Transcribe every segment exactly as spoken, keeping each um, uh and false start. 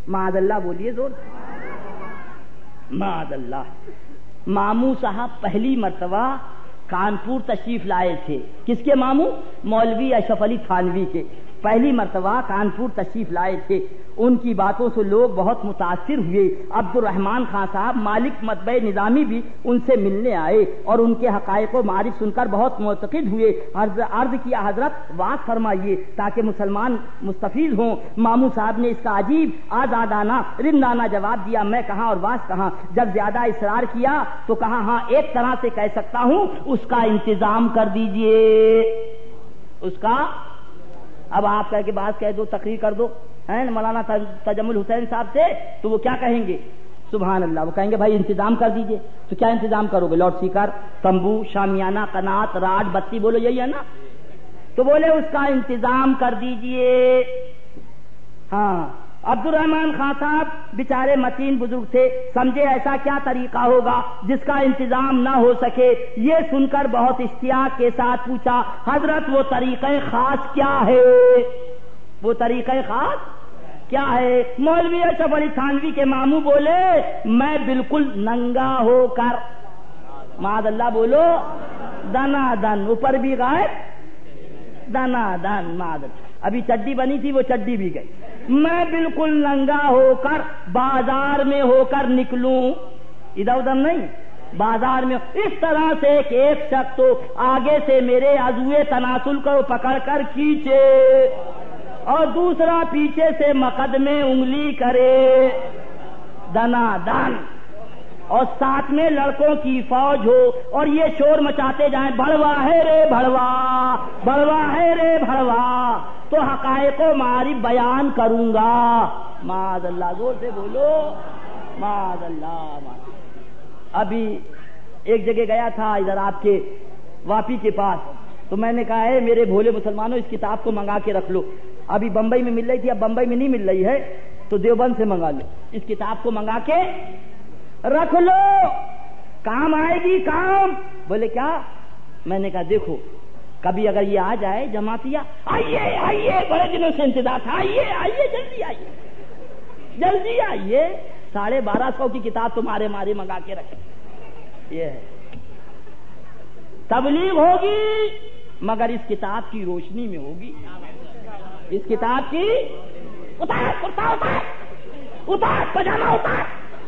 معاذ اللہ بولیے زور معاذ اللہ. ماموں صاحب پہلی مرتبہ کانپور تشریف لائے تھے. کس کے ماموں؟ مولوی اشرف علی تھانوی کے. پہلی مرتبہ کانپور تشریف لائے تھے. ان کی باتوں سے لوگ بہت متاثر ہوئے. عبد الرحمان خان صاحب مالک مطبع نظامی بھی ان سے ملنے آئے اور ان کے حقائق و معارف سن کر بہت معتقد ہوئے. عرض کیا حضرت بات فرمائیے تاکہ مسلمان مستفیض ہوں. ماموں صاحب نے اس کا عجیب آزادانہ رندانہ جواب دیا. میں کہاں اور واس کہاں. جب زیادہ اصرار کیا تو کہا ہاں ایک طرح سے کہہ سکتا ہوں, اس کا انتظام کر دیجئے. اس کا اب آپ کہہ کے بات کہہ دو, تقریر کر دو ہیں مولانا تجمل حسین صاحب سے, تو وہ کیا کہیں گے؟ سبحان اللہ. وہ کہیں گے بھائی انتظام کر دیجئے. تو کیا انتظام کرو گے؟ لاؤڈ اسپیکر, تمبو, شامیانہ, قنات, راڈ, بتی, بولو یہی ہے نا. تو بولے اس کا انتظام کر دیجئے. ہاں عبد الرحمان خان صاحب بیچارے متین بزرگ تھے, سمجھے ایسا کیا طریقہ ہوگا جس کا انتظام نہ ہو سکے. یہ سن کر بہت اشتیاق کے ساتھ پوچھا حضرت وہ طریقہ خاص کیا ہے؟ وہ طریقہ خاص کیا ہے؟ مولوی اشرف علی تھانوی کے ماموں بولے میں بالکل ننگا ہو کر, معاذ اللہ بولو, دنا دن, اوپر بھی غائب, دنا دن, معاذ اللہ. ابھی چڈی بنی تھی وہ چڈی بھی گئی. میں بالکل ننگا ہو کر بازار میں ہو کر نکلوں, ادھر ادھر نہیں, بازار میں. اس طرح سے کہ ایک شخص تو آگے سے میرے عضوے تناسل کو پکڑ کر کھینچے اور دوسرا پیچھے سے مقدمے انگلی کرے, دنا دن, اور ساتھ میں لڑکوں کی فوج ہو اور یہ شور مچاتے جائیں بھڑوا ہے رے بھڑوا, بھڑوا ہے رے بھڑوا, تو حقائق و معارف بیان کروں گا. معاذ اللہ, زور سے بولو معاذ اللہ. ابھی ایک جگہ گیا تھا ادھر آپ کے واپی کے پاس, تو میں نے کہا ہے میرے بھولے مسلمانوں اس کتاب کو منگا کے رکھ لو. ابھی بمبئی میں مل رہی تھی, اب بمبئی میں نہیں مل رہی ہے تو دیوبند سے منگا لو. اس کتاب کو منگا کے رکھ لو, کام آئے گی کام. بولے کیا؟ میں نے کہا دیکھو کبھی اگر یہ آ جائے جماعتیہ, آئیے آئیے, بڑے دنوں سے انتظار تھا, آئیے آئیے, جلدی آئیے, جلدی آئیے. ساڑھے بارہ سو کی کتاب تمہارے مارے منگا کے رکھے. یہ ہے تبلیغ ہوگی مگر اس کتاب کی روشنی میں ہوگی. اس کتاب کی اتار کرتا اتار اتار پجامہ اتار,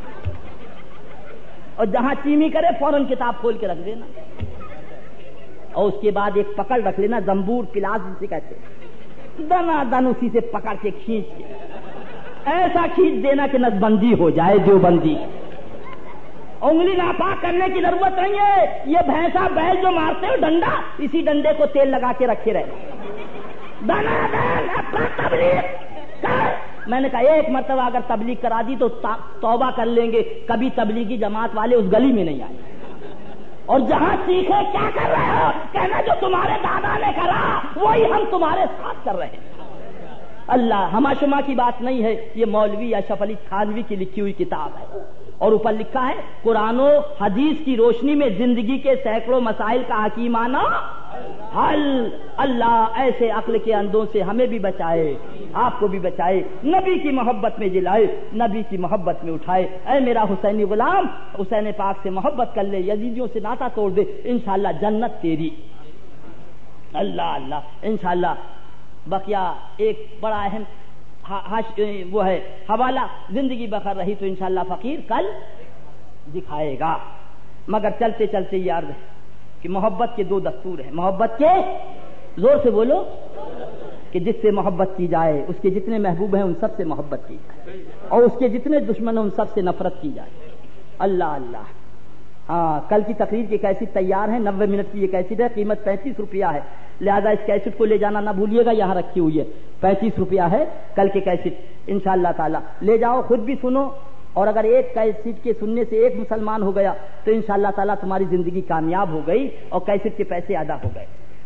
اور جہاں چیمی کرے فوراً کتاب کھول کے رکھ دینا, اور اس کے بعد ایک پکڑ رکھ لینا, زمبور کلاس جسے کہتے, دنا دن اسی سے پکڑ کے کھینچ کے ایسا کھینچ دینا کہ نسبندی ہو جائے, دیوبندی. انگلی ناپاک کرنے کی ضرورت نہیں ہے. یہ بھینسا بیل جو مارتے ہو ڈنڈا, اسی ڈنڈے کو تیل لگا کے رکھے رہے. دنا دن اپنا تبلیغ کر. میں نے کہا ایک مرتبہ اگر تبلیغ کرا دی تو توبہ کر لیں گے, کبھی تبلیغی جماعت والے اس گلی میں نہیں آئے. اور جہاں سیکھے کیا کر رہے ہو, کہنا جو تمہارے دادا نے کرا وہی ہم تمہارے ساتھ کر رہے ہیں. اللہ ہما شما کی بات نہیں ہے, یہ مولوی اشرف علی تھانوی کی لکھی ہوئی کتاب ہے, اور اوپر لکھا ہے قرآن و حدیث کی روشنی میں زندگی کے سینکڑوں مسائل کا حکیمانہ حل. اللہ ایسے عقل کے اندھوں سے ہمیں بھی بچائے, آپ کو بھی بچائے, نبی کی محبت میں جلائے, نبی کی محبت میں اٹھائے. اے میرا حسینی غلام, حسین پاک سے محبت کر لے, یزیدیوں سے ناطا توڑ دے, انشاءاللہ جنت تیری. اللہ اللہ انشاءاللہ. بقیہ ایک بڑا اہم وہ ہے حوالہ, زندگی بخیر رہی تو انشاءاللہ فقیر کل دکھائے گا. مگر چلتے چلتے یہ عرض ہے کہ محبت کے دو دستور ہیں. محبت کے, زور سے بولو, کہ جس سے محبت کی جائے اس کے جتنے محبوب ہیں ان سب سے محبت کی جائے, اور اس کے جتنے دشمن ہیں ان سب سے نفرت کی جائے. اللہ اللہ. ہاں کل کی تقریر کی کیسٹ تیار ہے, نوے منٹ کی یہ کیسٹ ہے, قیمت پینتیس روپیہ ہے, لہذا اس کیسٹ کو لے جانا نہ بھولیے گا, یہاں رکھی ہوئی ہے, پینتیس روپیہ ہے کل کے کیسٹ. انشاءاللہ تعالی لے جاؤ, خود بھی سنو, اور اگر ایک کیسٹ کے سننے سے ایک مسلمان ہو گیا تو انشاءاللہ تعالی تمہاری زندگی کامیاب ہو گئی اور کیسٹ کے پیسے ادا ہو گئے.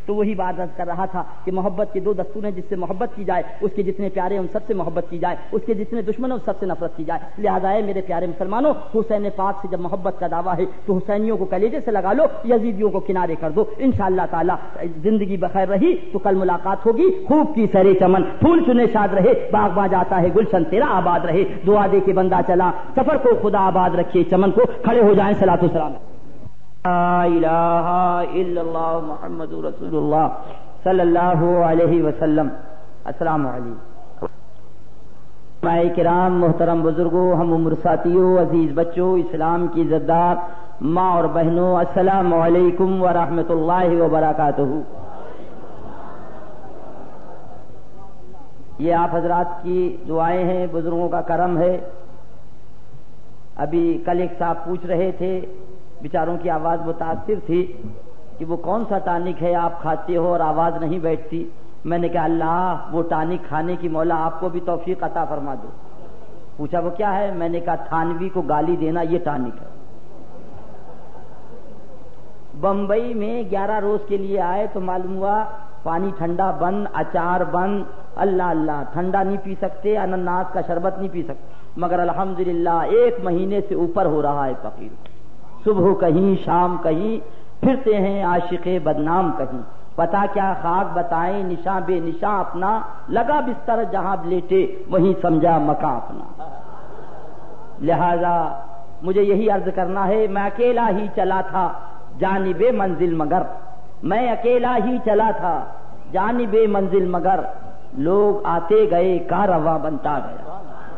تو وہی بات عرض کر رہا تھا کہ محبت کے دو دستور ہیں، جس سے محبت کی جائے، اس کے جتنے پیارے ہیں ان سب سے محبت کی جائے، اس کے جتنے دشمن ہیں ان سب سے نفرت کی جائے۔ لہٰذا اے میرے پیارے مسلمانوں، حسین پاک سے جب محبت کا دعویٰ ہے تو حسینیوں کو کلیجے سے لگا لو، یزیدیوں کو کنارے کر دو۔ انشاءاللہ تعالی زندگی بخیر رہی تو کل ملاقات ہوگی۔ خوب کی سرے چمن، پھول چنے شاد رہے، باغ باں جاتا ہے گلشن تیرا آباد رہے، دعا دے کے بندہ چلا سفر کو خدا آباد رکھے چمن کو۔ کھڑے ہو جائیں صلاۃ و سلام۔ لا الہ الا اللہ محمد رسول اللہ صلی اللہ علیہ وسلم۔ السلام علیکم۔ علماء کرام، محترم بزرگوں، ہم عمر ساتھیوں، عزیز بچوں، اسلام کی عزتدار ماں اور بہنوں، السلام علیکم ورحمۃ اللہ وبرکاتہ۔ یہ آپ حضرات کی دعائیں ہیں، بزرگوں کا کرم ہے۔ ابھی کل ایک صاحب پوچھ رہے تھے، بیچاروں کی آواز متاثر تھی کہ وہ کون سا ٹانک ہے آپ کھاتے ہو اور آواز نہیں بیٹھتی۔ میں نے کہا اللہ وہ ٹانک کھانے کی مولا آپ کو بھی توفیق عطا فرما دو۔ پوچھا وہ کیا ہے؟ میں نے کہا تھانوی کو گالی دینا یہ ٹانک ہے۔ بمبئی میں گیارہ روز کے لیے آئے تو معلوم ہوا پانی ٹھنڈا بند، اچار بند، اللہ اللہ، ٹھنڈا نہیں پی سکتے، انناس کا شربت نہیں پی سکتے، مگر الحمدللہ ایک مہینے سے اوپر ہو رہا ہے فقیر۔ صبح کہیں شام کہیں پھرتے ہیں عاشق بدنام کہیں، پتا کیا خاک بتائیں نشاں بے نشاں اپنا، لگا بستر جہاں لیٹے وہیں سمجھا مکان اپنا۔ لہذا مجھے یہی عرض کرنا ہے، میں اکیلا ہی چلا تھا جانب منزل مگر، میں اکیلا ہی چلا تھا جانب منزل مگر، لوگ آتے گئے کارواں بنتا گیا۔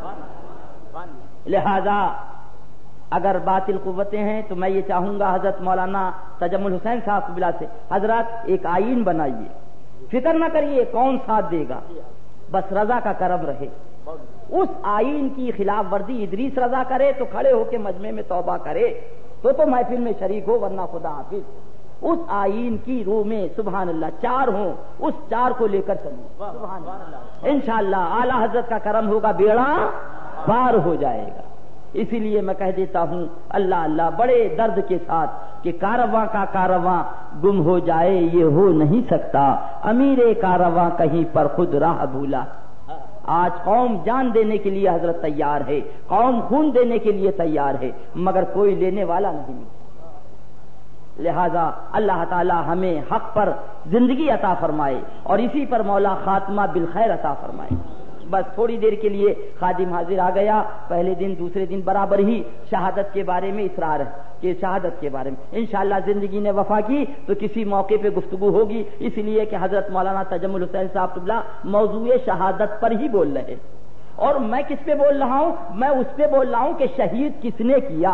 لہذا اگر باطل قوتیں ہیں تو میں یہ چاہوں گا حضرت مولانا تجمل حسین صاحب قبلہ سے، حضرات ایک آئین بنائیے، فکر نہ کریے کون ساتھ دے گا، بس رضا کا کرم رہے۔ اس آئین کی خلاف ورزی ادریس رضا کرے تو کھڑے ہو کے مجمع میں توبہ کرے تو تو محفل میں شریک ہو، ورنہ خدا حافظ۔ اس آئین کی روح میں سبحان اللہ چار ہوں، اس چار کو لے کر چلیں سبحان اللہ، انشاءاللہ اعلی حضرت کا کرم ہوگا، بیڑا پار ہو جائے گا۔ اسی لیے میں کہہ دیتا ہوں اللہ اللہ بڑے درد کے ساتھ کہ کارواں کا کارواں گم ہو جائے یہ ہو نہیں سکتا، امیر کارواں کہیں پر خود راہ بھولا۔ آج قوم جان دینے کے لیے حضرت تیار ہے، قوم خون دینے کے لیے تیار ہے، مگر کوئی لینے والا نہیں ملتا۔ لہذا اللہ تعالی ہمیں حق پر زندگی عطا فرمائے اور اسی پر مولا خاتمہ بالخیر عطا فرمائے۔ بس تھوڑی دیر کے لیے خادم حاضر آ گیا، پہلے دن دوسرے دن برابر ہی شہادت کے بارے میں اصرار ہے کہ شہادت کے بارے میں انشاءاللہ زندگی نے وفا کی تو کسی موقع پہ گفتگو ہوگی، اس لیے کہ حضرت مولانا تجمل حسین صاحب قبلہ موضوع شہادت پر ہی بول رہے، اور میں کس پہ بول رہا ہوں؟ میں اس پہ بول رہا ہوں کہ شہید کس نے کیا،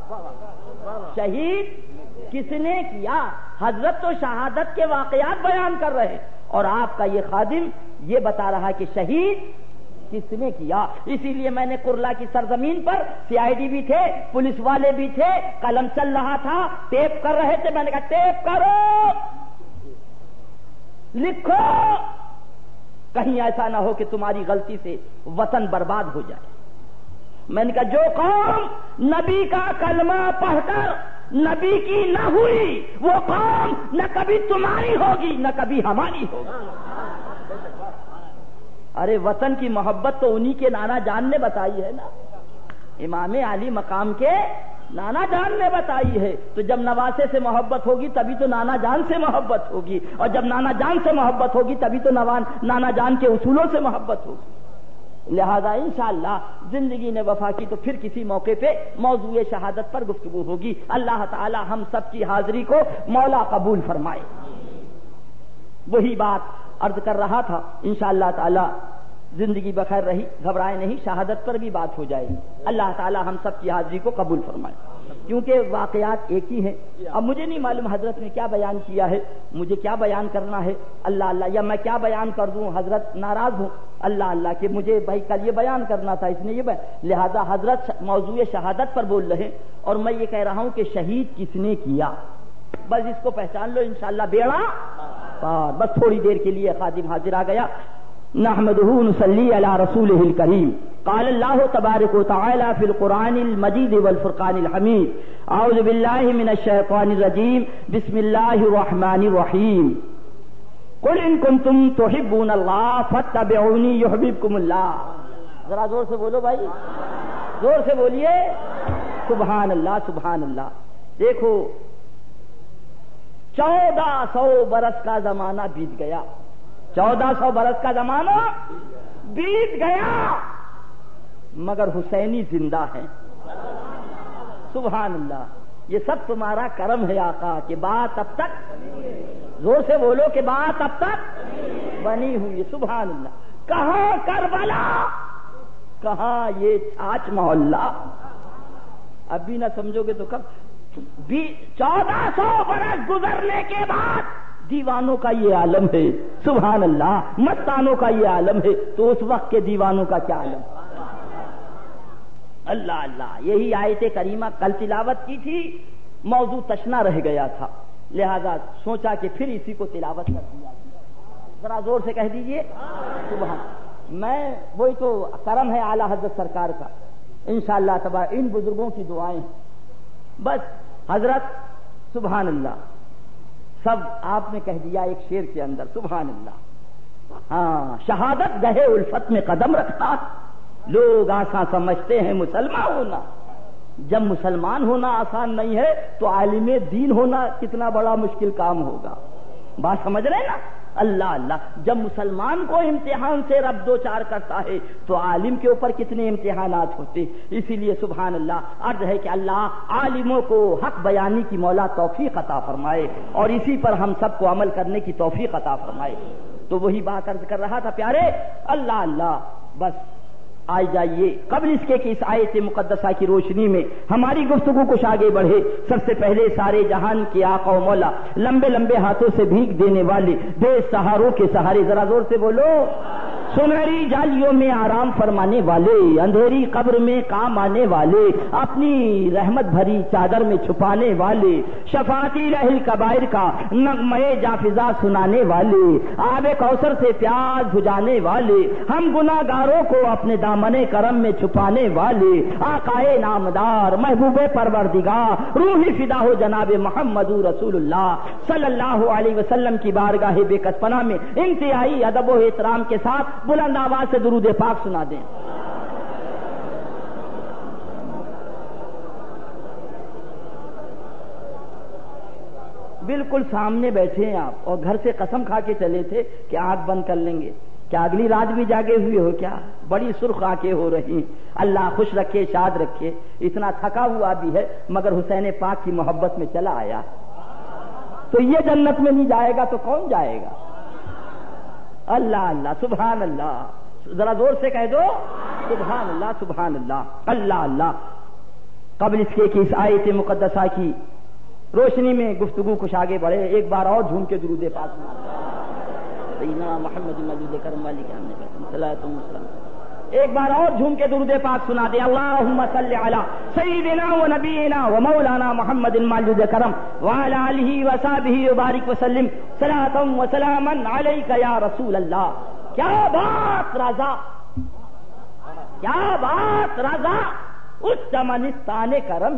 شہید کس نے کیا۔ حضرت تو شہادت کے واقعات بیان کر رہے اور آپ کا یہ خادم یہ بتا رہا کہ شہید کس نے کیا۔ اسی لیے میں نے کرلا کی سرزمین پر سی آئی ڈی بھی تھے، پولیس والے بھی تھے، قلم چل رہا تھا، ٹیپ کر رہے تھے، میں نے کہا ٹیپ کرو، لکھو، کہیں ایسا نہ ہو کہ تمہاری غلطی سے وطن برباد ہو جائے۔ میں نے کہا جو قوم نبی کا کلمہ پڑھ کر نبی کی نہ ہوئی وہ قوم نہ کبھی تمہاری ہوگی نہ کبھی ہماری ہوگی۔ ارے وطن کی محبت تو انہی کے نانا جان نے بتائی ہے نا، امام علی مقام کے نانا جان نے بتائی ہے۔ تو جب نواسے سے محبت ہوگی تبھی تو نانا جان سے محبت ہوگی، اور جب نانا جان سے محبت ہوگی تبھی تو نانا جان کے اصولوں سے محبت ہوگی۔ لہذا انشاءاللہ زندگی نے وفا کی تو پھر کسی موقع پہ موضوع شہادت پر گفتگو ہوگی۔ اللہ تعالی ہم سب کی حاضری کو مولا قبول فرمائے۔ وہی بات عرض کر رہا تھا، انشاءاللہ تعالی زندگی بخیر رہی، گھبرائے نہیں، شہادت پر بھی بات ہو جائے گی۔ اللہ تعالی ہم سب کی حاضری کو قبول فرمائے، کیونکہ واقعات ایک ہی ہیں۔ اب مجھے نہیں معلوم حضرت نے کیا بیان کیا ہے، مجھے کیا بیان کرنا ہے، اللہ اللہ، یا میں کیا بیان کر دوں حضرت ناراض ہوں، اللہ اللہ کہ مجھے بھائی کل یہ بیان کرنا تھا، اس نے یہ بیان، لہذا حضرت موضوع شہادت پر بول رہے اور میں یہ کہہ رہا ہوں کہ شہید کس نے کیا، بس اس کو پہچان لو، انشاءاللہ بیڑا پار۔ بس تھوڑی دیر کے لیے خادم حاضر آ گیا۔ نحمدہ نصلی علی رسولہ الکریم، قال اللہ تبارک وتعالی فی القرآن المجید والفرقان الحمید، اعوذ باللہ من الشیطان الرجیم، بسم اللہ الرحمن الرحیم۔ قل ان کنتم تحبون اللہ فاتبعونی یحببکم اللہ. ذرا زور سے بولو بھائی, زور سے بولیے سبحان اللہ سبحان اللہ. دیکھو چودہ سو برس کا زمانہ بیت گیا, چودہ سو برس کا زمانہ بیت گیا, مگر حسینی زندہ ہیں. سبحان اللہ. یہ سب تمہارا کرم ہے آقا کہ بات اب تک, زور سے بولو کہ بات اب تک بنی ہوئی ہے. سبحان اللہ. کہاں کربلا, کہاں یہ چھاچ محلہ. اب بھی نہ سمجھو گے تو کب. چودہ سو برس گزرنے کے بعد دیوانوں کا یہ عالم ہے. سبحان اللہ. مستانوں کا یہ عالم ہے, تو اس وقت کے دیوانوں کا کیا عالم. اللہ اللہ. یہی آیت کریمہ کل تلاوت کی تھی, موضوع تشنا رہ گیا تھا, لہذا سوچا کہ پھر اسی کو تلاوت کر دیا. ذرا زور سے کہہ دیجئے سبحان. میں وہی تو کرم ہے اعلی حضرت سرکار کا, انشاءاللہ تبارک ان بزرگوں کی دعائیں بس. حضرت سبحان اللہ سب آپ نے کہہ دیا ایک شعر کے اندر. سبحان اللہ. ہاں, شہادت گہے الفت میں قدم رکھنا, لوگ آسان سمجھتے ہیں مسلمان ہونا. جب مسلمان ہونا آسان نہیں ہے تو عالم دین ہونا کتنا بڑا مشکل کام ہوگا. بات سمجھ رہے ہیں نا. اللہ اللہ. جب مسلمان کو امتحان سے رب دو چار کرتا ہے تو عالم کے اوپر کتنے امتحانات ہوتے. اسی لیے سبحان اللہ عرض ہے کہ اللہ عالموں کو حق بیانی کی مولا توفیق عطا فرمائے, اور اسی پر ہم سب کو عمل کرنے کی توفیق عطا فرمائے. تو وہی بات عرض کر رہا تھا پیارے. اللہ اللہ. بس آئی جائیے قبل اس کے کہ اس آیت مقدسہ کی روشنی میں ہماری گفتگو کچھ آگے بڑھے. سب سے پہلے سارے جہان کے آقا و مولا, لمبے لمبے ہاتھوں سے بھیک دینے والے, بے سہاروں کے سہارے. ذرا زور سے بولو. سنہری جالیوں میں آرام فرمانے والے, اندھیری قبر میں کام آنے والے, اپنی رحمت بھری چادر میں چھپانے والے, شفاعتی رحل کبائر کا نغمے جافزا سنانے والے, آب کوثر سے پیاس بجھانے والے, ہم گناہگاروں کو اپنے دامن کرم میں چھپانے والے, آقائے نامدار محبوب پروردگار روح فدا ہو جناب محمد رسول اللہ صلی اللہ علیہ وسلم کی بارگاہ بے کس پناہ میں انتہائی ادب و احترام کے ساتھ بلند آواز سے درود پاک سنا دیں. بالکل سامنے بیٹھے ہیں آپ, اور گھر سے قسم کھا کے چلے تھے کہ آنکھ بند کر لیں گے. کیا اگلی رات بھی جاگے ہوئے ہو کیا؟ بڑی سرخ آنکھیں ہو رہی. اللہ خوش رکھے, شاد رکھے. اتنا تھکا ہوا بھی ہے مگر حسین پاک کی محبت میں چلا آیا. تو یہ جنت میں نہیں جائے گا تو کون جائے گا؟ اللہ اللہ. سبحان اللہ. ذرا زور سے کہہ دو سبحان اللہ سبحان اللہ. اللہ اللہ. قبل اس کے کہ اس آیت مقدسہ کی روشنی میں گفتگو کچھ آگے بڑھے, ایک بار اور جھوم کے درود پاک سیدنا محمد موجود کرم والی کے ہمیں صلاۃ و سلام. ایک بار اور جھوم کے درود پاک سنا دے. اللہم صلی علی سیدنا و نبینا و مولانا محمد موجود کرم وعلی آلہ و صحبہ وبارک وسلم صلاۃ و سلاما علیک یا رسول اللہ. کیا بات رضا, کیا بات رضا اس چمنستان کرم,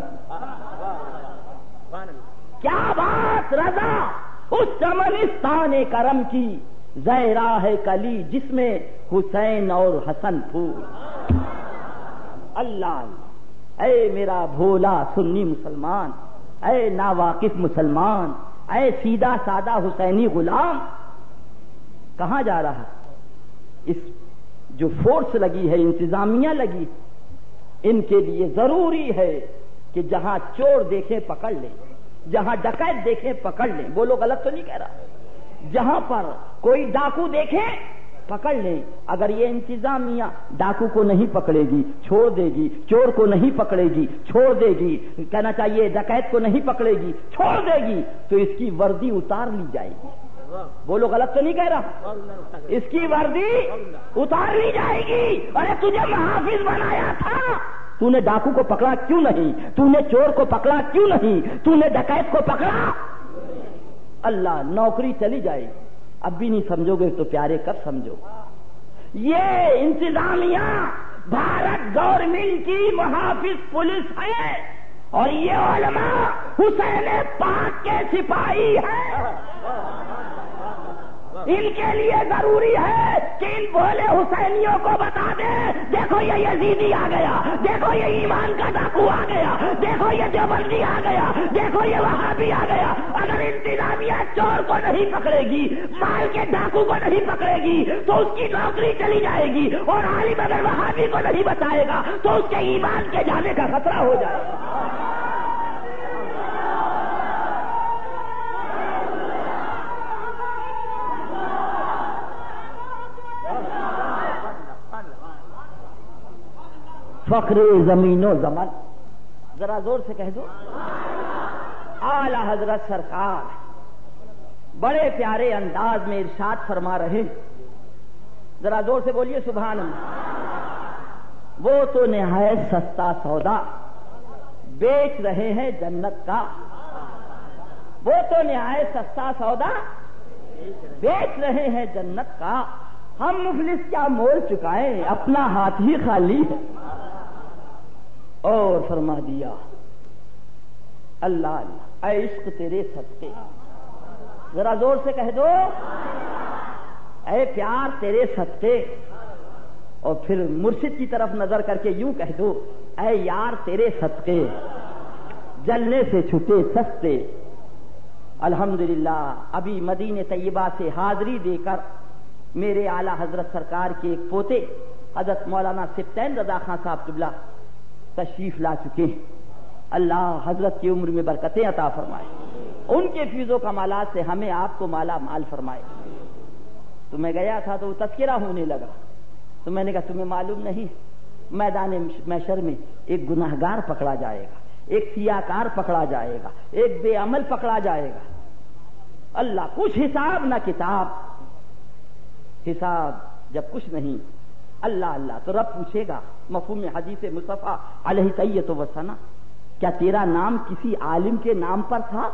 کیا بات رضا اس چمنستان کرم کی, زہرا ہے کلی جس میں حسین اور حسن پھول. اللہ اے میرا بھولا سنی مسلمان, اے ناواقف مسلمان, اے سیدھا سادہ حسینی غلام, کہاں جا رہا؟ اس جو فورس لگی ہے, انتظامیہ لگی, ان کے لیے ضروری ہے کہ جہاں چور دیکھیں پکڑ لیں, جہاں ڈکیت دیکھیں پکڑ لیں. بولو غلط تو نہیں کہہ رہا. جہاں پر کوئی ڈاکو دیکھے پکڑ لیں. اگر یہ انتظامیہ ڈاکو کو نہیں پکڑے گی چھوڑ دے گی, چور کو نہیں پکڑے گی چھوڑ دے گی, کہنا چاہیے ڈکیت کو نہیں پکڑے گی چھوڑ دے گی, تو اس کی وردی اتار لی جائے گی. بولو غلط تو نہیں کہہ رہا. اس کی وردی اتار لی جائے گی. ارے تجھے محافظ بنایا تھا, تو نے ڈاکو کو پکڑا کیوں نہیں, تو نے چور کو پکڑا کیوں نہیں, تو نے ڈکیت کو پکڑا. اللہ, نوکری چلی جائے. اب بھی نہیں سمجھو گے تو پیارے کب سمجھو. یہ انتظامیہ بھارت گورنمنٹ کی محافظ پولیس ہے, اور یہ علماء حسین پاک کے سپاہی ہیں. ان کے لیے ضروری ہے کہ ان بھولے حسینیوں کو بتا دے، دیکھو یہ یزیدی آ گیا، دیکھو یہ ایمان کا ڈاکو آ گیا، دیکھو یہ دیوبندی آ گیا، دیکھو یہ وہابی آ گیا۔ اگر انتظامیہ چور کو نہیں پکڑے گی، مال کے ڈاکو کو نہیں پکڑے گی تو اس کی نوکری چلی جائے گی، اور عالم اگر وہابی کو نہیں بچائے گا تو اس کے ایمان کے جانے کا خطرہ ہو جائے گا۔ فخر زمین و زمن، ذرا زور سے کہہ دو، اعلی حضرت سرکار بڑے پیارے انداز میں ارشاد فرما رہے، ذرا زور سے بولیے سبحان اللہ۔ وہ تو نہایت سستا سودا بیچ رہے ہیں جنت کا، وہ تو نہایت سستا سودا بیچ رہے ہیں جنت کا، ہم مفلس کیا مول چکائیں، اپنا ہاتھ ہی خالی ہے۔ اور فرما دیا اللہ اللہ اے عشق تیرے صدقے، ذرا زور سے کہہ دو اے پیار تیرے صدقے، اور پھر مرشد کی طرف نظر کر کے یوں کہہ دو اے یار تیرے صدقے، جلنے سے چھٹے سستے۔ الحمدللہ ابھی مدینہ طیبہ سے حاضری دے کر میرے اعلیٰ حضرت سرکار کے ایک پوتے حضرت مولانا سبطین رضا خان صاحب قبلہ تشریف لا چکے ہیں، اللہ حضرت کی عمر میں برکتیں عطا فرمائے، ان کے فیض و کمالات سے ہمیں آپ کو مالا مال فرمائے۔ تو میں گیا تھا تو وہ تذکرہ ہونے لگا، تو میں نے کہا تمہیں معلوم نہیں میدان محشر میں ایک گناہگار پکڑا جائے گا، ایک سیاکار پکڑا جائے گا، ایک بے عمل پکڑا جائے گا، اللہ کچھ حساب نہ کتاب، حساب جب کچھ نہیں، اللہ اللہ تو رب پوچھے گا مفہوم حدیث مصطفیٰ علیہ تیت و ثنا، کیا تیرا نام کسی عالم کے نام پر تھا؟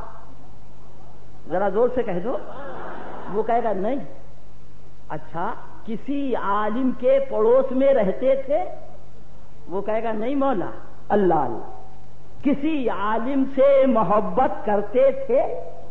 ذرا زور سے کہہ دو، وہ کہے گا نہیں۔ اچھا کسی عالم کے پڑوس میں رہتے تھے؟ وہ کہے گا نہیں مولا۔ اللہ اللہ کسی عالم سے محبت کرتے تھے؟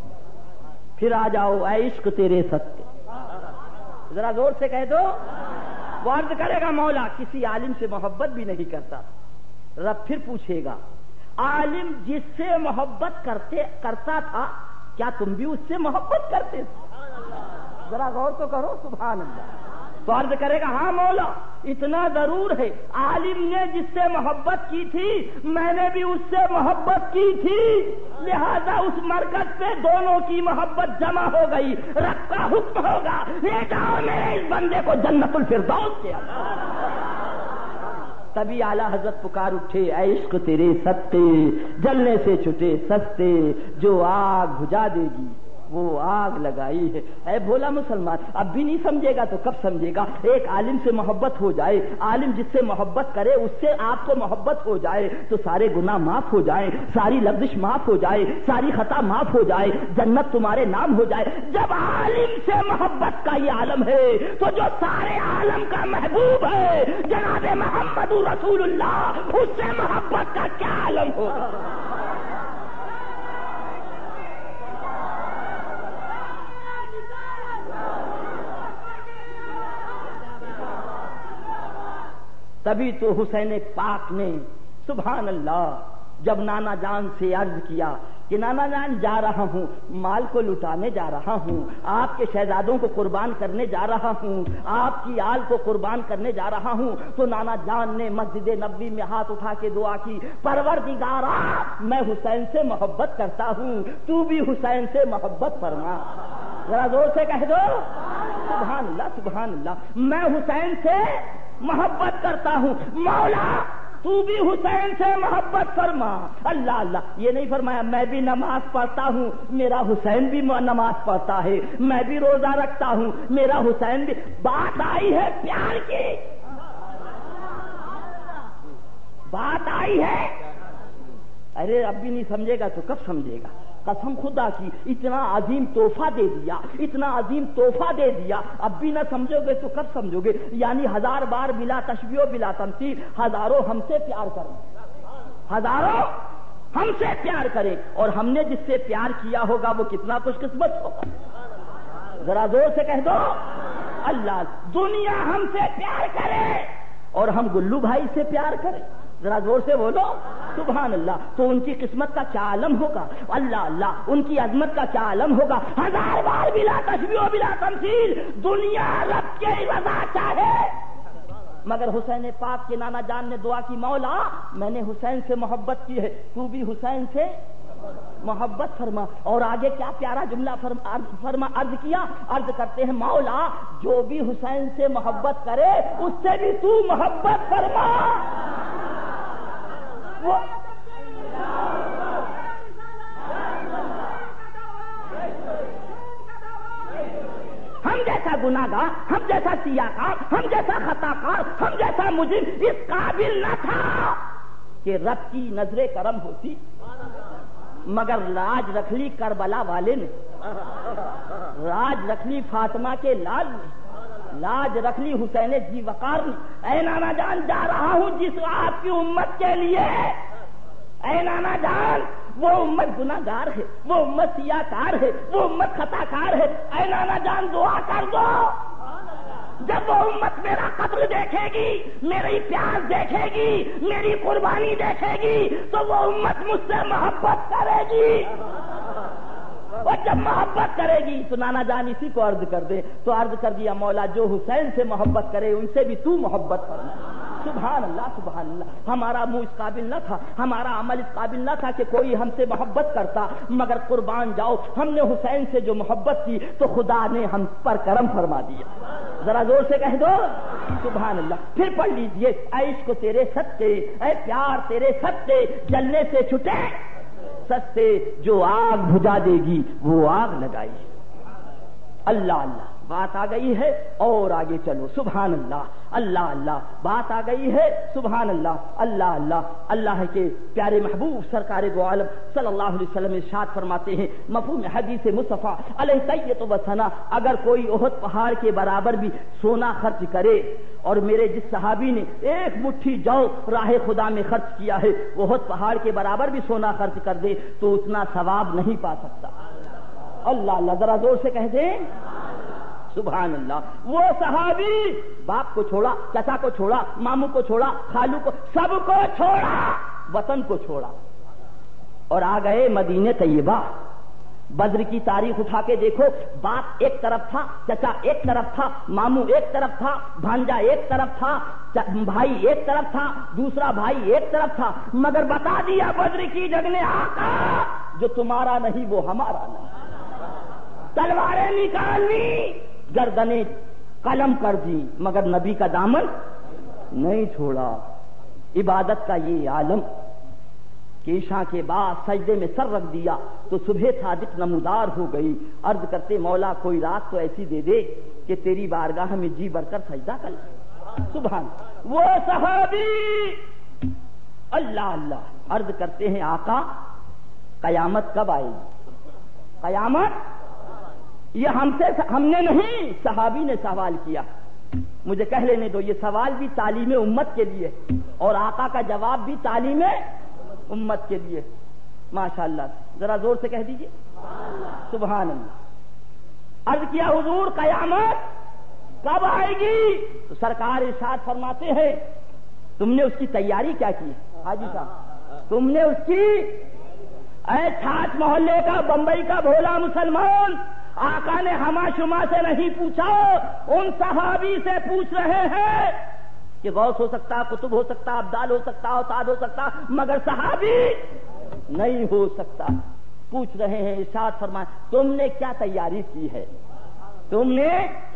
پھر آ جاؤ اے عشق تیرے صدقے، ذرا زور سے کہہ دو، وہ عرض کرے گا مولا کسی عالم سے محبت بھی نہیں کرتا۔ رب پھر پوچھے گا عالم جس سے محبت کرتے کرتا تھا کیا تم بھی اس سے محبت کرتے تھے؟ ذرا غور تو کرو سبحان اللہ۔ تو عرض کرے گا ہاں مولا اتنا ضرور ہے، عالم نے جس سے محبت کی تھی میں نے بھی اس سے محبت کی تھی، لہذا اس مرکز پہ دونوں کی محبت جمع ہو گئی، رب کا حکم ہوگا لے جاؤ میرے اس بندے کو جنت الفردوس کے اندر۔ تبھی اعلیٰ حضرت پکار اٹھے اے عشق تیرے صدقے، جلنے سے چھٹے سستے، جو آگ بجھا دے گی وہ آگ لگائی ہے۔ اے بھولا مسلمان اب بھی نہیں سمجھے گا تو کب سمجھے گا؟ ایک عالم سے محبت ہو جائے، عالم جس سے محبت کرے اس سے آپ کو محبت ہو جائے تو سارے گناہ معاف ہو جائیں، ساری لغزش معاف ہو جائے، ساری خطا معاف ہو جائے، جنت تمہارے نام ہو جائے۔ جب عالم سے محبت کا یہ عالم ہے تو جو سارے عالم کا محبوب ہے جناب محمد رسول اللہ، اس سے محبت کا کیا عالم ہو۔ تبھی تو حسین پاک نے سبحان اللہ جب نانا جان سے عرض کیا کہ نانا جان جا رہا ہوں، مال کو لٹانے جا رہا ہوں، آپ کے شہزادوں کو قربان کرنے جا رہا ہوں، آپ کی آل کو قربان کرنے جا رہا ہوں، تو نانا جان نے مسجد نبوی میں ہاتھ اٹھا کے دعا کی، پروردگارا میں حسین سے محبت کرتا ہوں، تو بھی حسین سے محبت فرما۔ ذرا زور سے کہہ دو سبحان اللہ سبحان اللہ، میں حسین سے محبت کرتا ہوں، مولا تو بھی حسین سے محبت فرما۔ اللہ اللہ یہ نہیں فرمایا میں بھی نماز پڑھتا ہوں میرا حسین بھی نماز پڑھتا ہے، میں بھی روزہ رکھتا ہوں میرا حسین بھی، بات آئی ہے پیار کی، بات آئی ہے۔ ارے اب بھی نہیں سمجھے گا تو کب سمجھے گا؟ قسم خدا کی اتنا عظیم تحفہ دے دیا، اتنا عظیم تحفہ دے دیا، اب بھی نہ سمجھو گے تو کب سمجھو گے؟ یعنی ہزار بار بلا تشبیہ و بلا تمثیل ہزاروں ہم سے پیار کریں، ہزاروں ہم سے پیار کرے، اور ہم نے جس سے پیار کیا ہوگا وہ کتنا خوش قسمت ہوگا۔ ذرا زور سے کہہ دو اللہ. دنیا ہم سے پیار کرے اور ہم گلو بھائی سے پیار کریں. ذرا زور سے بولو سبحان اللہ. تو ان کی قسمت کا کیا عالم ہوگا. اللہ اللہ ان کی عظمت کا کیا عالم ہوگا. ہزار بار بلا تشبیہ و بلا تمثیل دنیا رب کی رضا چاہے مگر حسین پاک کے نانا جان نے دعا کی مولا میں نے حسین سے محبت کی ہے تو بھی حسین سے محبت فرما. اور آگے کیا پیارا جملہ فرما, فرما عرض کیا عرض کرتے ہیں مولا جو بھی حسین سے محبت کرے اس سے بھی تو محبت فرما. وہ ہم جیسا گناہگار ہم جیسا سیاکار ہم جیسا خطا کار ہم جیسا مجرم اس قابل نہ تھا کہ رب کی نظر کرم ہوتی مگر لاج رکھ لی کربلا والے نے لاج رکھ لی فاطمہ کے لال نے لاج رکھ لی حسین جی وقار نے. اے نانا جان جا رہا ہوں جس آپ کی امت کے لیے. اے نانا جان وہ امت گناہگار ہے وہ امت سیاکار ہے وہ امت خطا کار ہے. اے نانا جان دعا کر دو جب وہ امت میرا قتل دیکھے گی میری پیاس دیکھے گی میری قربانی دیکھے گی تو وہ امت مجھ سے محبت کرے گی. اور جب محبت کرے گی تو نانا جان اسی کو عرض کر دے تو عرض کر دیا مولا جو حسین سے محبت کرے ان سے بھی تو محبت کرنا. سبحان اللہ سبحان اللہ. ہمارا منہ اس قابل نہ تھا ہمارا عمل اس قابل نہ تھا کہ کوئی ہم سے محبت کرتا مگر قربان جاؤ ہم نے حسین سے جو محبت کی تو خدا نے ہم پر کرم فرما دیا. ذرا زور سے کہہ دو سبحان اللہ. پھر پڑھ لیجئے اے عشق تیرے سچے اے پیار تیرے سچے جلنے سے چھٹے سچے جو آگ بجھا دے گی وہ آگ لگائی. اللہ اللہ بات آ گئی ہے اور آگے چلو سبحان اللہ. اللہ اللہ بات آ گئی ہے سبحان اللہ. اللہ اللہ اللہ کے پیارے محبوب سرکار دو عالم صلی اللہ علیہ وسلم ارشاد فرماتے ہیں مفہوم حدیث مصطفیٰ علیہ سید و ثنا اگر کوئی احد پہاڑ کے برابر بھی سونا خرچ کرے اور میرے جس صحابی نے ایک مٹھی جو راہ خدا میں خرچ کیا ہے وہ احد پہاڑ کے برابر بھی سونا خرچ کر دے تو اتنا ثواب نہیں پا سکتا. اللہ اللہ ذرا زور سے کہہ دیں سبحان اللہ. وہ صحابی باپ کو چھوڑا چچا کو چھوڑا ماموں کو چھوڑا خالو کو سب کو چھوڑا وطن کو چھوڑا اور آ گئے مدینے طیبہ. بدر کی تاریخ اٹھا کے دیکھو باپ ایک طرف تھا چچا ایک طرف تھا ماموں ایک طرف تھا بھانجا ایک طرف تھا بھائی ایک طرف تھا دوسرا بھائی ایک طرف تھا مگر بتا دیا بدر کی جنگ نے آقا جو تمہارا نہیں وہ ہمارا نہیں. تلواریں نکالنی گردنیں قلم کر دی مگر نبی کا دامن نہیں چھوڑا. عبادت کا یہ عالم کہ عشاء کے بعد سجدے میں سر رکھ دیا تو صبح صادق نمودار ہو گئی. عرض کرتے مولا کوئی رات تو ایسی دے دے کہ تیری بارگاہ میں جی بھر کر سجدہ کر لے. سبحان وہ صحابی. اللہ اللہ عرض کرتے ہیں آقا قیامت کب آئے گی. قیامت یہ ہم سے ہم نے نہیں صحابی نے سوال کیا. مجھے کہہ لینے دو یہ سوال بھی تعلیم امت کے لیے اور آقا کا جواب بھی تعلیم امت کے لیے. ماشاء اللہ ذرا زور سے کہہ دیجئے سبحان اللہ. عرض کیا حضور قیامت کب آئے گی تو سرکار ارشاد فرماتے ہیں تم نے اس کی تیاری کیا کی ہے حاجی صاحب. تم نے اس کی اے چھاچ محلے کا بمبئی کا بھولا مسلمان آقا نے ہما شما سے نہیں پوچھا ان صحابی سے پوچھ رہے ہیں کہ غوث ہو سکتا قطب ہو سکتا ابدال ہو سکتا اوتاد ہو سکتا مگر صحابی نہیں ہو سکتا. پوچھ رہے ہیں ارشاد فرمائے تم نے کیا تیاری کی ہے. تم نے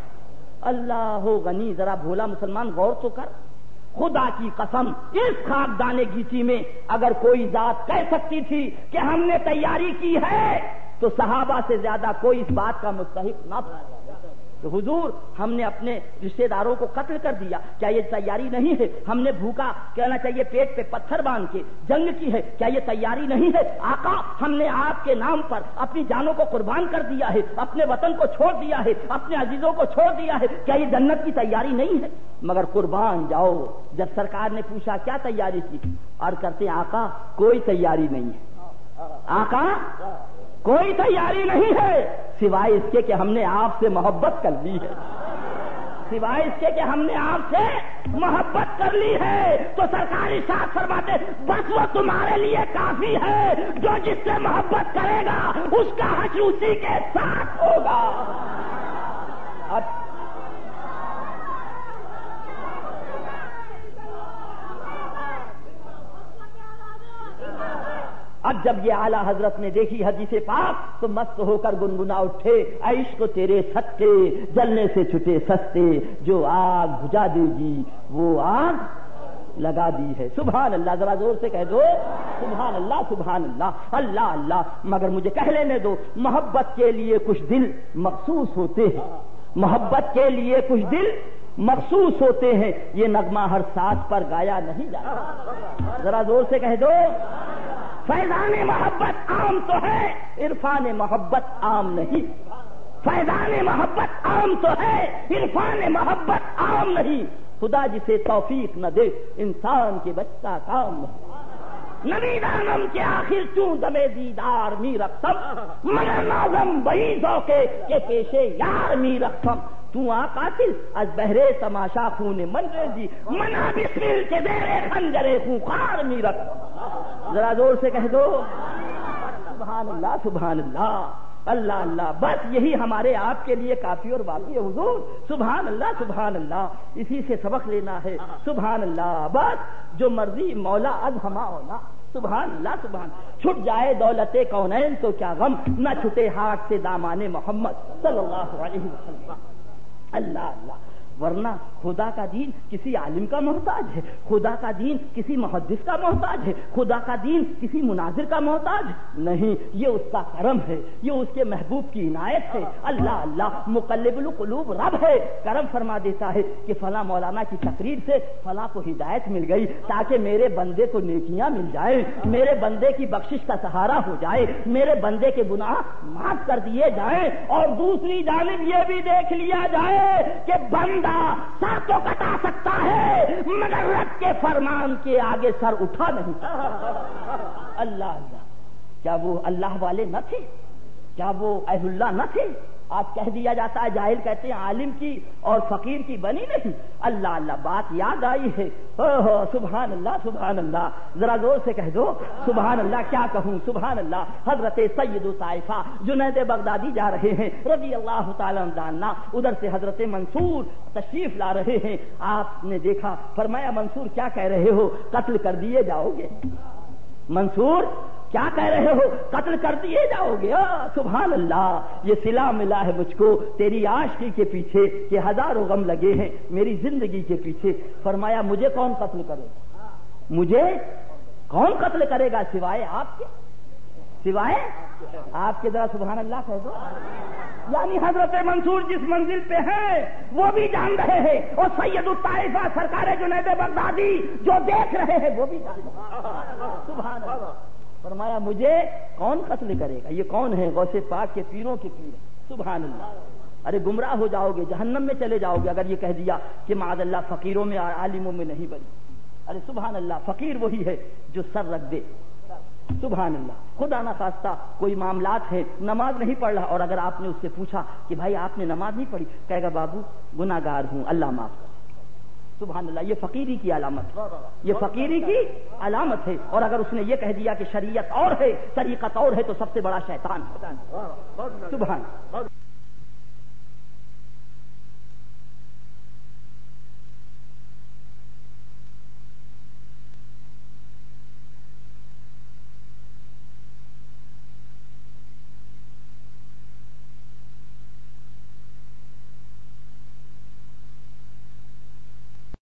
اللہ غنی ذرا بھولا مسلمان غور تو کر. خدا کی قسم اس خاکدان گیچی میں اگر کوئی ذات کہہ سکتی تھی کہ ہم نے تیاری کی ہے تو صحابہ سے زیادہ کوئی اس بات کا مستحق نہ تھا. تو حضور ہم نے اپنے رشتہ داروں کو قتل کر دیا کیا یہ تیاری نہیں ہے. ہم نے بھوکا کہنا چاہیے پیٹ پہ پتھر باندھ کے جنگ کی ہے کیا یہ تیاری نہیں ہے. آقا ہم نے آپ کے نام پر اپنی جانوں کو قربان کر دیا ہے اپنے وطن کو چھوڑ دیا ہے اپنے عزیزوں کو چھوڑ دیا ہے کیا یہ جنت کی تیاری نہیں ہے. مگر قربان جاؤ جب سرکار نے پوچھا کیا تیاری کی اور کرتے آقا کوئی تیاری نہیں ہے. آقا کوئی تیاری نہیں ہے سوائے اس کے کہ ہم نے آپ سے محبت کر لی ہے، سوائے اس کے کہ ہم نے آپ سے محبت کر لی ہے تو سرکار ارشاد فرماتے بس وہ تمہارے لیے کافی ہے، جو جس سے محبت کرے گا اس کا حشر اسی کے ساتھ ہوگا۔ اب اب جب یہ اعلیٰ حضرت نے دیکھی حدیث پاک تو مست ہو کر گنگنا اٹھے، عشق تیرے سچے جلنے سے چھٹے سستے، جو آگ بجھا دے گی وہ آگ لگا دی ہے۔ سبحان اللہ، ذرا زور سے کہہ دو سبحان اللہ سبحان اللہ اللہ اللہ۔ مگر مجھے کہہ لینے دو، محبت کے لیے کچھ دل مخصوص ہوتے ہیں، محبت کے لیے کچھ دل مخصوص ہوتے ہیں، یہ نغمہ ہر ساز پر گایا نہیں جاتا۔ ذرا زور سے کہہ دو فیضان محبت عام تو ہے، عرفان محبت عام نہیں۔ فیضان محبت عام تو ہے، عرفان محبت عام نہیں۔ خدا جسے توفیق نہ دے انسان کے بچ کا کام نہیں۔ نبی دانم کے آخر چوں دمے دیدار می رقصم، مگر نازم بہی ذوقے کے پیشے یار می رقصم۔ تو آ قاتل از بہرے تماشا خون من ریزی، منا بسمل کے زیرے خنجرے خونخوار می رقصم۔ ذرا زور سے کہہ دو سبحان اللہ سبحان اللہ اللہ اللہ۔ بس یہی ہمارے آپ کے لیے کافی اور باقی ہے حضور۔ سبحان اللہ سبحان اللہ، اسی سے سبق لینا ہے۔ سبحان اللہ، بس جو مرضی مولا از ہما ہونا۔ سبحان اللہ سبحان۔ چھٹ جائے دولت کونین تو کیا غم، نہ چھٹے ہاتھ سے دامان محمد صلی اللہ علیہ وسلم۔ اللہ اللہ، ورنہ خدا کا دین کسی عالم کا محتاج ہے، خدا کا دین کسی محدث کا محتاج ہے، خدا کا دین کسی مناظر کا محتاج نہیں، یہ اس کا کرم ہے، یہ اس کے محبوب کی عنایت ہے۔ اللہ اللہ، مقلب القلوب رب ہے، کرم فرما دیتا ہے کہ فلاں مولانا کی تقریر سے فلاں کو ہدایت مل گئی تاکہ میرے بندے کو نیکیاں مل جائیں، میرے بندے کی بخشش کا سہارا ہو جائے، میرے بندے کے گناہ معاف کر دیے جائیں، اور دوسری جانب یہ بھی دیکھ لیا جائے کہ بندہ سر تو کٹا سکتا ہے مگر رب کے فرمان کے آگے سر اٹھا نہیں۔ اللہ اللہ، کیا وہ اللہ والے نہ تھے؟ کیا وہ اہل اللہ نہ تھے؟ آج کہہ دیا جاتا ہے، جاہل کہتے ہیں عالم کی اور فقیر کی بنی نہیں۔ اللہ اللہ، بات یاد آئی ہے۔ اوہ سبحان اللہ سبحان اللہ، ذرا زور سے کہہ دو سبحان اللہ۔ کیا کہوں سبحان اللہ۔ حضرت سید طائفہ جنید بغدادی جا رہے ہیں رضی اللہ تعالی عنہ، ادھر سے حضرت منصور تشریف لا رہے ہیں۔ آپ نے دیکھا، فرمایا منصور کیا کہہ رہے ہو، قتل کر دیے جاؤ گے؟ منصور کیا کہہ رہے ہو، قتل کر دیے جاؤ گے؟ سبحان اللہ، یہ صلہ ملا ہے مجھ کو تیری عاشقی کے پیچھے کہ ہزاروں غم لگے ہیں میری زندگی کے پیچھے۔ فرمایا مجھے کون قتل کرے گا، مجھے کون قتل کرے گا سوائے آپ کے، سوائے آپ کے؟ ذرا سبحان اللہ کہہ دو۔ یعنی حضرت منصور جس منزل پہ ہیں وہ بھی جان رہے ہیں، اور سید الطائفہ سرکار جنید بغدادی جو دیکھ رہے ہیں وہ بھی جان رہے ہیں۔ سبحان اللہ۔ فرمایا مجھے کون قتل کرے گا؟ یہ کون ہے؟ غوث پاک کے پیروں کے پیر۔ سبحان اللہ۔ ارے گمراہ ہو جاؤ گے، جہنم میں چلے جاؤ گے اگر یہ کہہ دیا کہ معاذ اللہ فقیروں میں عالموں میں نہیں بنی۔ ارے سبحان اللہ، فقیر وہی ہے جو سر رکھ دے۔ سبحان اللہ۔ خدا نہ خواستہ کوئی معاملات ہے، نماز نہیں پڑھ رہا، اور اگر آپ نے اس سے پوچھا کہ بھائی آپ نے نماز نہیں پڑھی، کہے گا بابو گناہ گار ہوں، اللہ معاف کر۔ سبحان اللہ، یہ فقیری کی علامت، یہ فقیری کی علامت ہے۔ اور اگر اس نے یہ کہہ دیا کہ شریعت اور ہے، طریقت اور ہے، تو سب سے بڑا شیطان ہے۔ سبحان